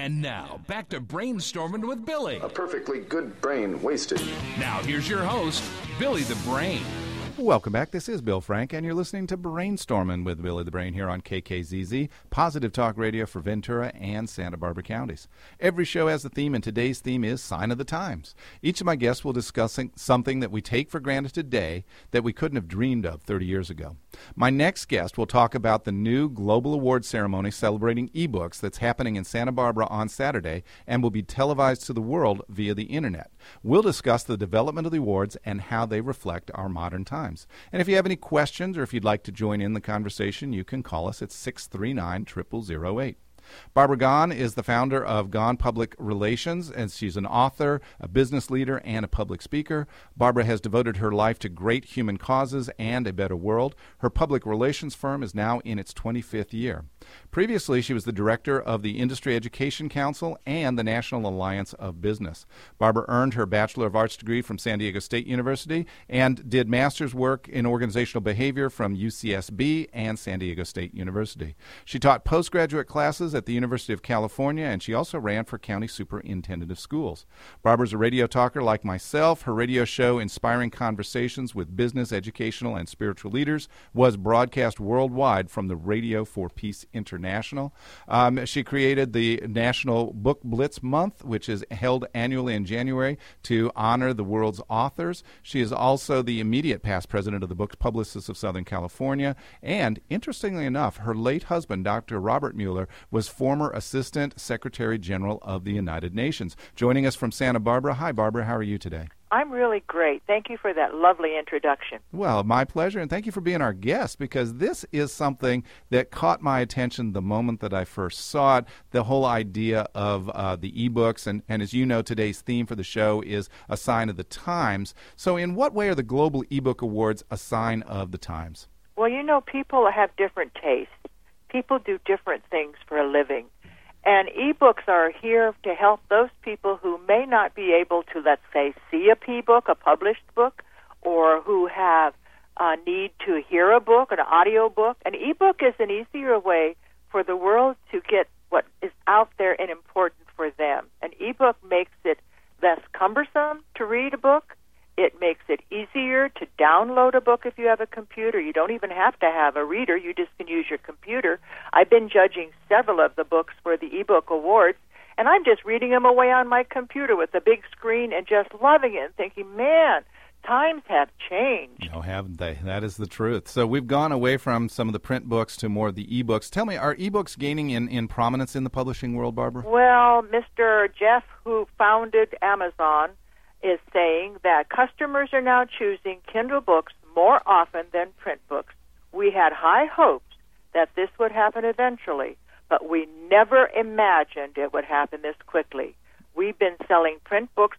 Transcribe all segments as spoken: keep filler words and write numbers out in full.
And now, back to Brainstorming with Billy. A perfectly good brain wasted. Now, here's your host, Billy the Brain. Welcome back. This is Bill Frank, and you're listening to Brainstorming with Billy the Brain here on K K Z Z, Positive Talk Radio for Ventura and Santa Barbara counties. Every show has a theme, and today's theme is Sign of the Times. Each of my guests will discuss something that we take for granted today that we couldn't have dreamed of thirty years ago. My next guest will talk about the new Global Award ceremony celebrating ebooks that's happening in Santa Barbara on Saturday and will be televised to the world via the Internet. We'll discuss the development of the awards and how they reflect our modern times. And if you have any questions or if you'd like to join in the conversation, you can call us at six three nine, zero zero zero eight. Barbara Gahn is the founder of Gahn Public Relations, and she's an author, a business leader, and a public speaker. Barbara has devoted her life to great human causes and a better world. Her public relations firm is now in its twenty-fifth year. Previously, she was the director of the Industry Education Council and the National Alliance of Business. Barbara earned her Bachelor of Arts degree from San Diego State University and did master's work in organizational behavior from U C S B and San Diego State University. She taught postgraduate classes at the University of California, and she also ran for county superintendent of schools. Barbara's a radio talker like myself. Her radio show, Inspiring Conversations with Business, Educational, and Spiritual Leaders, was broadcast worldwide from the Radio for Peace International. Um, she created the National Book Blitz Month, which is held annually in January to honor the world's authors. She is also the immediate past president of the Book Publicists of Southern California, and interestingly enough, her late husband, Doctor Robert Mueller, was former Assistant Secretary General of the United Nations. Joining us from Santa Barbara. Hi, Barbara. How are you today? I'm really great. Thank you for that lovely introduction. Well, my pleasure, and thank you for being our guest, because this is something that caught my attention the moment that I first saw it, the whole idea of uh, the ebooks, and, and as you know, today's theme for the show is a sign of the times. So in what way are the Global eBook Awards a sign of the times? Well, you know, people have different tastes. People do different things for a living. And ebooks are here to help those people who may not be able to, let's say, see a P-book, a published book, or who have a need to hear a book, an audio book. An ebook is an easier way for the world to get what is out there and important for them. An ebook makes it less cumbersome to read a book. It makes it easier to download a book if you have a computer. You don't even have to have a reader. You just can use your computer. I've been judging several of the books for the eBook Awards, and I'm just reading them away on my computer with a big screen and just loving it and thinking, man, times have changed. No, haven't they? That is the truth. So we've gone away from some of the print books to more of the ebooks. Tell me, are ebooks gaining in, in prominence in the publishing world, Barbara? Well, Mister Jeff, who founded Amazon, is saying that customers are now choosing Kindle books more often than print books. We had high hopes that this would happen eventually, but we never imagined it would happen this quickly. We've been selling print books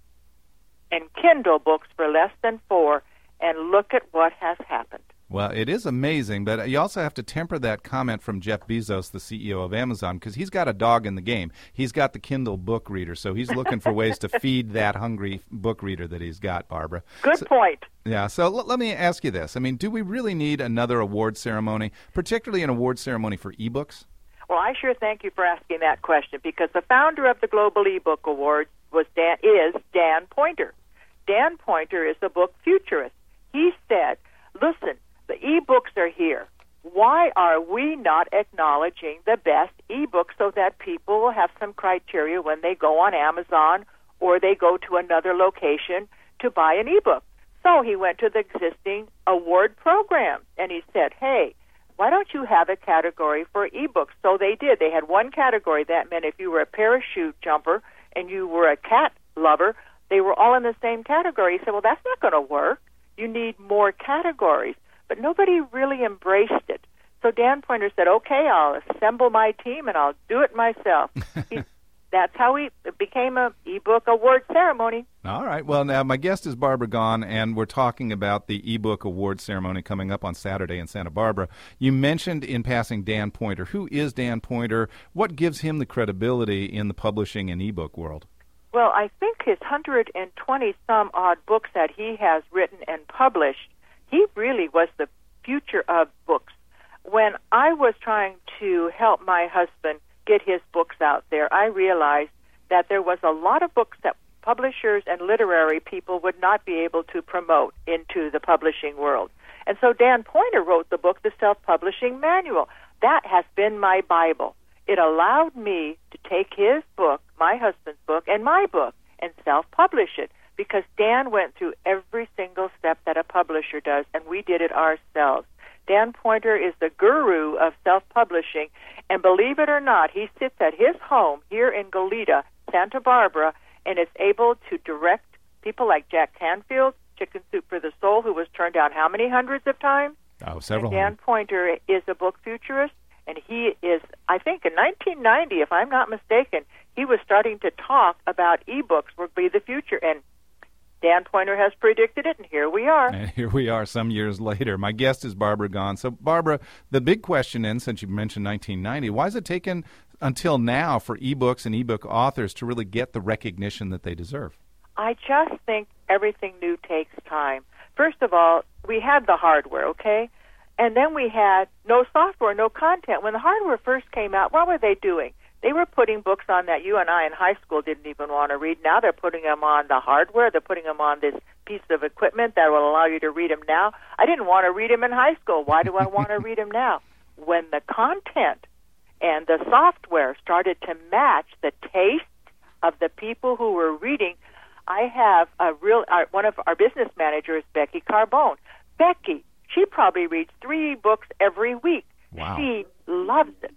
and Kindle books for less than four, and look at what has happened. Well, it is amazing, but you also have to temper that comment from Jeff Bezos, the C E O of Amazon, because he's got a dog in the game. He's got the Kindle book reader, so he's looking for ways to feed that hungry book reader that he's got, Barbara. Good so, point. Yeah, so l- let me ask you this. I mean, do we really need another award ceremony, particularly an award ceremony for ebooks? Well, I sure thank you for asking that question, because the founder of the Global eBook Awards was Dan, is Dan Poynter. Dan Poynter is a book futurist. He said, listen, the ebooks are here. Why are we not acknowledging the best ebooks so that people will have some criteria when they go on Amazon or they go to another location to buy an ebook? So he went to the existing award program, and he said, hey, why don't you have a category for ebooks? So they did. They had one category. That meant if you were a parachute jumper and you were a cat lover, they were all in the same category. He said, well, that's not going to work. You need more categories. But nobody really embraced it. So Dan Poynter said, okay, I'll assemble my team and I'll do it myself. he, that's how he, it became an ebook award ceremony. All right. Well, now my guest is Barbara Gahn, and we're talking about the ebook award ceremony coming up on Saturday in Santa Barbara. You mentioned in passing Dan Poynter. Who is Dan Poynter? What gives him the credibility in the publishing and ebook world? Well, I think his one hundred twenty some odd books that he has written and published, he really was the future of books. When I was trying to help my husband get his books out there, I realized that there was a lot of books that publishers and literary people would not be able to promote into the publishing world. And so Dan Poynter wrote the book, The Self-Publishing Manual. That has been my Bible. It allowed me to take his book, my husband's book, and my book, and self-publish it, because Dan went through every single step that a publisher does, and we did it ourselves. Dan Poynter is the guru of self-publishing, and believe it or not, he sits at his home here in Goleta, Santa Barbara, and is able to direct people like Jack Canfield, Chicken Soup for the Soul, who was turned down how many hundreds of times? Oh, several. And Dan Poynter is a book futurist, and he is, I think, in nineteen ninety, if I'm not mistaken, he was starting to talk about e-books would be the future, and Dan Poynter has predicted it, and here we are. And here we are some years later. My guest is Barbara Gahn. So, Barbara, the big question in, since you mentioned nineteen ninety, why has it taken until now for e-books and e-book authors to really get the recognition that they deserve? I just think everything new takes time. First of all, we had the hardware, okay? And then we had no software, no content. When the hardware first came out, what were they doing? They were putting books on that you and I in high school didn't even want to read. Now they're putting them on the hardware. They're putting them on this piece of equipment that will allow you to read them now. I didn't want to read them in high school. Why do I want to read them now? When the content and the software started to match the taste of the people who were reading, I have a real uh, one of our business managers, Becky Carbone. Becky, she probably reads three books every week. Wow. She loves it.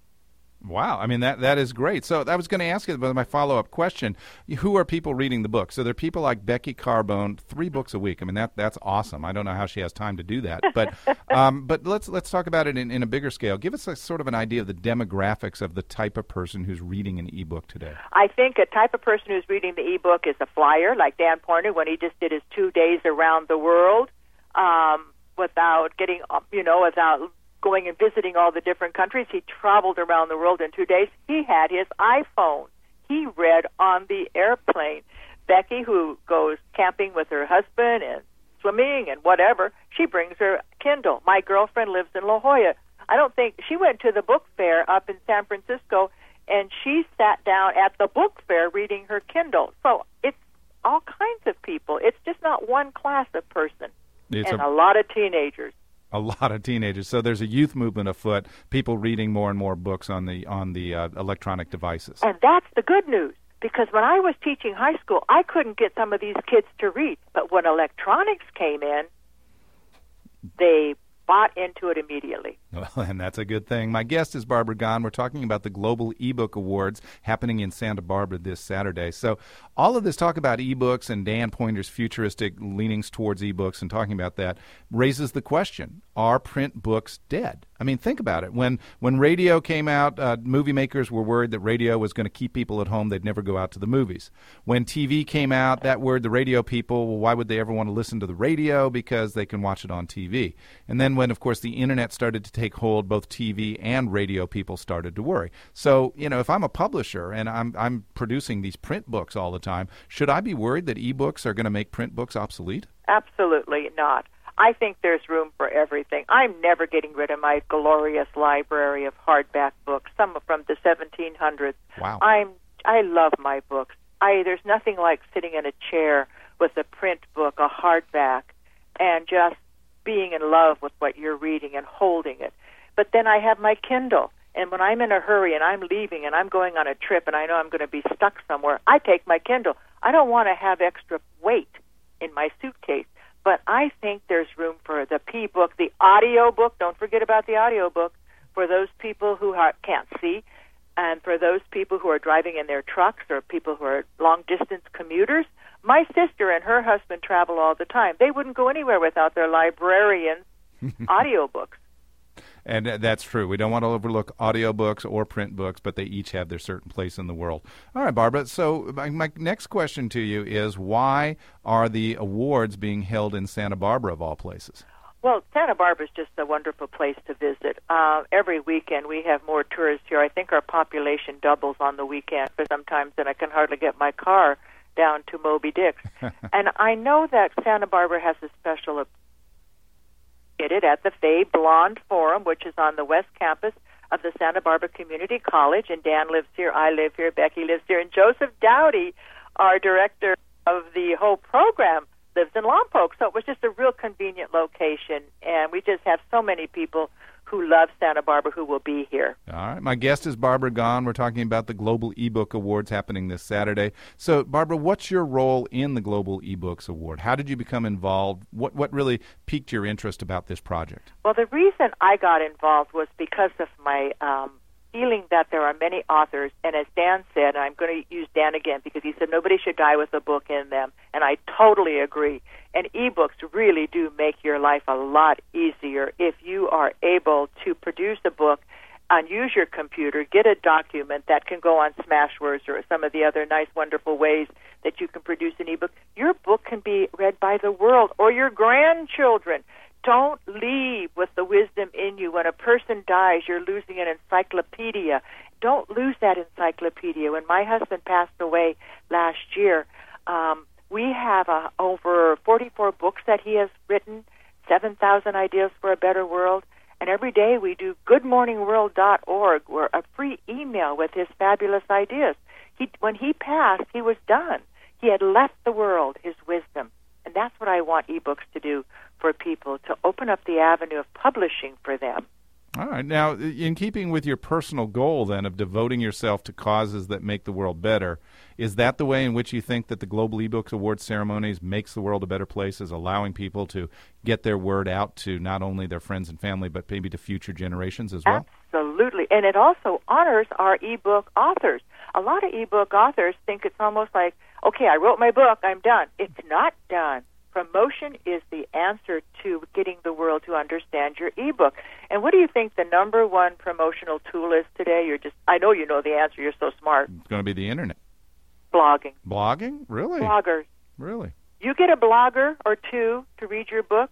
Wow. I mean, that that is great. So I was going to ask you about my follow-up question. Who are people reading the book? So there are people like Becky Carbone, three books a week. I mean, that that's awesome. I don't know how she has time to do that. But um, but let's let's talk about it in, in a bigger scale. Give us a sort of an idea of the demographics of the type of person who's reading an e-book today. I think a type of person who's reading the e-book is a flyer, like Dan Poynter when he just did his two days around the world um, without getting, you know, without going and visiting all the different countries. He traveled around the world in two days. He had his iPhone. He read on the airplane. Becky, who goes camping with her husband and swimming and whatever, she brings her Kindle. My girlfriend lives in La Jolla. I don't think, she went to the book fair up in San Francisco, and she sat down at the book fair reading her Kindle. So it's all kinds of people. It's just not one class of person. It's and a, a lot of teenagers. A lot of teenagers. So there's a youth movement afoot, people reading more and more books on the on the uh, electronic devices. And that's the good news, because when I was teaching high school, I couldn't get some of these kids to read. But when electronics came in, they bought into it immediately. Well, and that's a good thing. My guest is Barbara Gahn. We're talking about the Global eBook Awards happening in Santa Barbara this Saturday. So all of this talk about ebooks and Dan Poynter's futuristic leanings towards ebooks and talking about that raises the question, are print books dead? I mean, think about it. When when radio came out, uh, movie makers were worried that radio was going to keep people at home. They'd never go out to the movies. When T V came out, that worried the radio people, well, why would they ever want to listen to the radio? Because they can watch it on T V. And then when, of course, the Internet started to take hold, both T V and radio people started to worry. So, you know, if I'm a publisher and I'm I'm producing these print books all the time, should I be worried that ebooks are going to make print books obsolete? Absolutely not. I think there's room for everything. I'm never getting rid of my glorious library of hardback books, some from the seventeen hundreds. Wow. I'm I love my books. I there's nothing like sitting in a chair with a print book, a hardback, and just being in love with what you're reading and holding it. But then I have my Kindle, and when I'm in a hurry and I'm leaving and I'm going on a trip and I know I'm going to be stuck somewhere, I take my Kindle. I don't want to have extra weight in my suitcase. But I think there's room for the P-book, the audio book. Don't forget about the audio book for those people who are, can't see, and for those people who are driving in their trucks or people who are long-distance commuters. My sister and her husband travel all the time. They wouldn't go anywhere without their librarian's audio books. And that's true. We don't want to overlook audiobooks or print books, but they each have their certain place in the world. All right, Barbara, so my, my next question to you is, why are the awards being held in Santa Barbara, of all places? Well, Santa Barbara is just a wonderful place to visit. Uh, every weekend we have more tourists here. I think our population doubles on the weekend, but sometimes then I can hardly get my car down to Moby Dick's. And I know that Santa Barbara has a special it at the Fay Blonde Forum, which is on the West Campus of the Santa Barbara Community College, and Dan lives here, I live here, Becky lives here, and Joseph Dowdy, our director of the whole program, lives in Lompoc. So it was just a real convenient location, and we just have so many people who love Santa Barbara who will be here. All right. My guest is Barbara Gahn. We're talking about the Global eBook Awards happening this Saturday. So, Barbara, what's your role in the Global eBooks Award? How did you become involved? What what really piqued your interest about this project? Well, the reason I got involved was because of my um, feeling that there are many authors, and as Dan said, and I'm going to use Dan again because he said nobody should die with a book in them, and I totally agree. And ebooks really do make your life a lot easier if you are able to produce a book and use your computer, get a document that can go on Smashwords or some of the other nice, wonderful ways that you can produce an ebook. Your book can be read by the world or your grandchildren. Don't leave with the wisdom in you. When a person dies, you're losing an encyclopedia. Don't lose that encyclopedia. When my husband passed away last year, um, we have uh, over forty-four books that he has written, seven thousand ideas for a better world, and every day we do good morning world dot org, where a free email with his fabulous ideas. He, when he passed, he was done. He had left the world his wisdom, and that's what I want ebooks to do for people, to open up the avenue of publishing for them. All right. Now, in keeping with your personal goal, then, of devoting yourself to causes that make the world better, is that the way in which you think that the Global eBooks Awards ceremonies makes the world a better place, is allowing people to get their word out to not only their friends and family, but maybe to future generations as well? Absolutely. And it also honors our ebook authors. A lot of ebook authors think it's almost like, okay, I wrote my book, I'm done. It's not done. Promotion is the answer to getting the world to understand your ebook. And what do you think the number one promotional tool is today? You're just, I know you know the answer, you're so smart. It's going to be the internet. Blogging. Blogging? Really? Bloggers. Really? You get a blogger or two to read your book,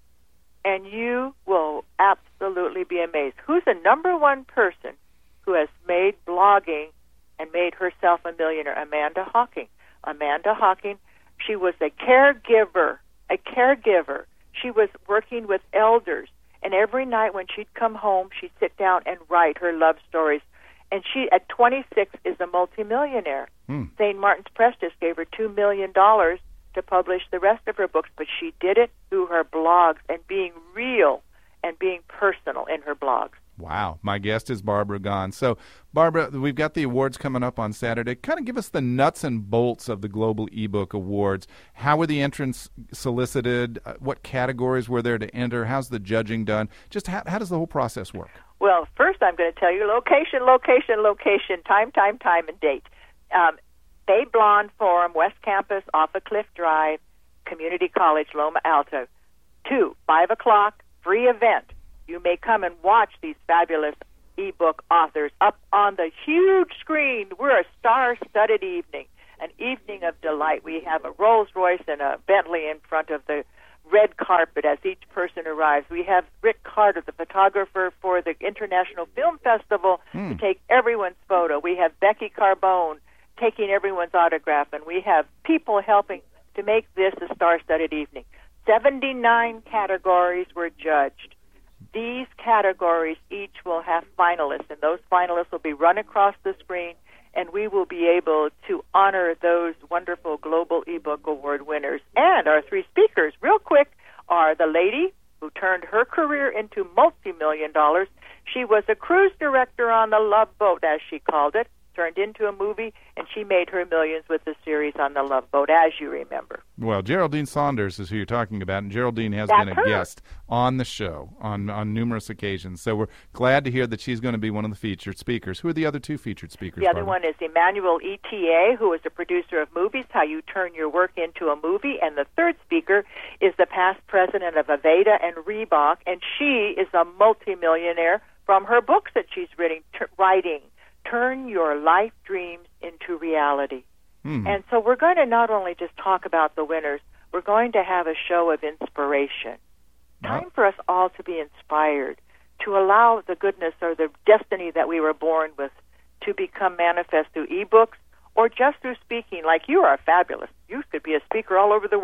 and you will absolutely be amazed. Who's the number one person who has made blogging and made herself a millionaire? Amanda Hawking. Amanda Hawking, she was a caregiver, a caregiver. She was working with elders, and every night when she'd come home, she'd sit down and write her love stories. And she, at twenty-six, is a multimillionaire. Hmm. Saint Martin's Press just gave her two million dollars to publish the rest of her books, but she did it through her blogs and being real and being personal in her blogs. Wow. My guest is Barbara Gahn. So, Barbara, we've got the awards coming up on Saturday. Kind of give us the nuts and bolts of the Global eBook Awards. How were the entrants solicited? Uh, what categories were there to enter? How's the judging done? Just how, how does the whole process work? Well, first I'm going to tell you location, location, location, time, time, time, and date. Um, Bay Blonde Forum, West Campus, off of Cliff Drive, Community College, Loma Alta. Two, five o'clock, free event. You may come and watch these fabulous ebook authors up on the huge screen. We're a star-studded evening, an evening of delight. We have a Rolls-Royce and a Bentley in front of the red carpet as each person arrives. We have Rick Carter, the photographer for the International Film Festival, mm. to take everyone's photo. We have Becky Carbone taking everyone's autograph, and we have people helping to make this a star-studded evening. seventy-nine categories were judged. These categories each will have finalists, and those finalists will be run across the screen, and we will be able to honor those wonderful Global eBook Award winners. And our three speakers, real quick, are the lady who turned her career into multi-million dollars. She was a cruise director on the Love Boat, as she called it, turned into a movie, and she made her millions with the series on the Love Boat, as you remember. Well, Geraldine Saunders is who you're talking about, and Geraldine has That's been a her. guest on the show on, on numerous occasions. So we're glad to hear that she's going to be one of the featured speakers. Who are the other two featured speakers, The other Barbara? one is Emmanuel E T A, who is a producer of movies, how you turn your work into a movie. And the third speaker is the past president of Aveda and Reebok, and she is a multimillionaire from her books that she's writing. T- writing. Turn your life dreams into reality. Hmm. And so we're going to not only just talk about the winners, we're going to have a show of inspiration. Time Wow. for us all to be inspired, to allow the goodness or the destiny that we were born with to become manifest through ebooks or just through speaking. Like you are fabulous. You could be a speaker all over the world.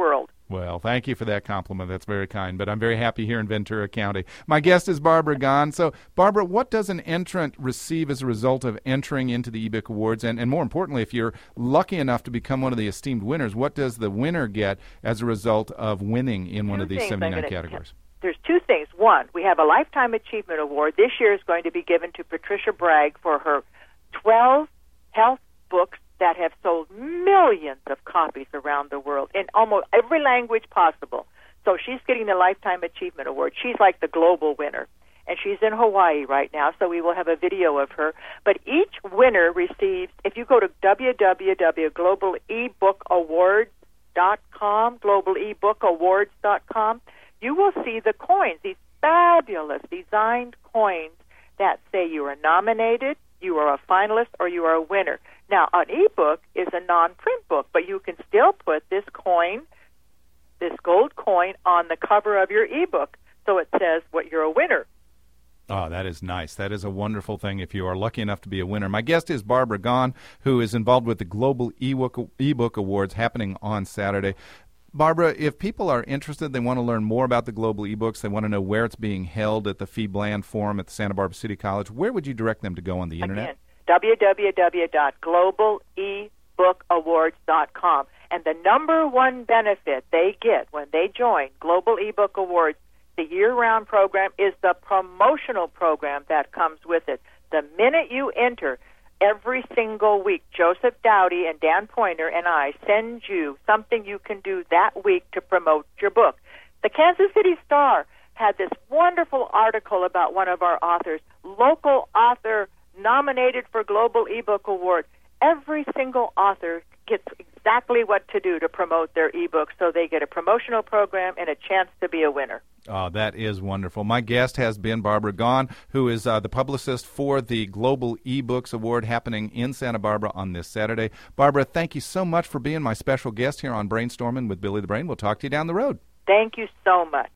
Well, thank you for that compliment. That's very kind, but I'm very happy here in Ventura County. My guest is Barbara Gahn. So, Barbara, what does an entrant receive as a result of entering into the eBook Awards? And, and more importantly, if you're lucky enough to become one of the esteemed winners, what does the winner get as a result of winning in one Two of these things I'm seventy-nine gonna- categories? There's two things. One, we have a Lifetime Achievement Award. This year is going to be given to Patricia Bragg for her twelve health books that have sold millions of copies around the world in almost every language possible. So she's getting the Lifetime Achievement Award. She's like the global winner. And she's in Hawaii right now, so we will have a video of her. But each winner receives, if you go to w w w dot global e book awards dot com, global e book awards dot com, you will see the coins, these fabulous designed coins that say you are nominated, you are a finalist, or you are a winner. Now, an ebook is a non-print book, but you can still put this coin, this gold coin, on the cover of your ebook, so it says what you're a winner. Oh, that is nice. That is a wonderful thing if you are lucky enough to be a winner. My guest is Barbara Gahn, who is involved with the Global eBook, eBook Awards happening on Saturday. Barbara, if people are interested, they want to learn more about the Global eBooks, they want to know where it's being held at the Fee Bland Forum at the Santa Barbara City College, where would you direct them to go on the Internet? Again, w w w dot global e book awards dot com. And the number one benefit they get when they join Global eBook Awards, the year-round program, is the promotional program that comes with it. The minute you enter, every single week, Joseph Dowdy and Dan Pointer and I send you something you can do that week to promote your book. The Kansas City Star had this wonderful article about one of our authors, local author nominated for Global eBook Award. Every single author gets exactly what to do to promote their ebook, so they get a promotional program and a chance to be a winner. Oh, that is wonderful. My guest has been Barbara Gahn, who is uh, the publicist for the Global eBooks Award happening in Santa Barbara on this Saturday. Barbara, thank you so much for being my special guest here on Brainstorming with Billy the Brain. We'll talk to you down the road. Thank you so much.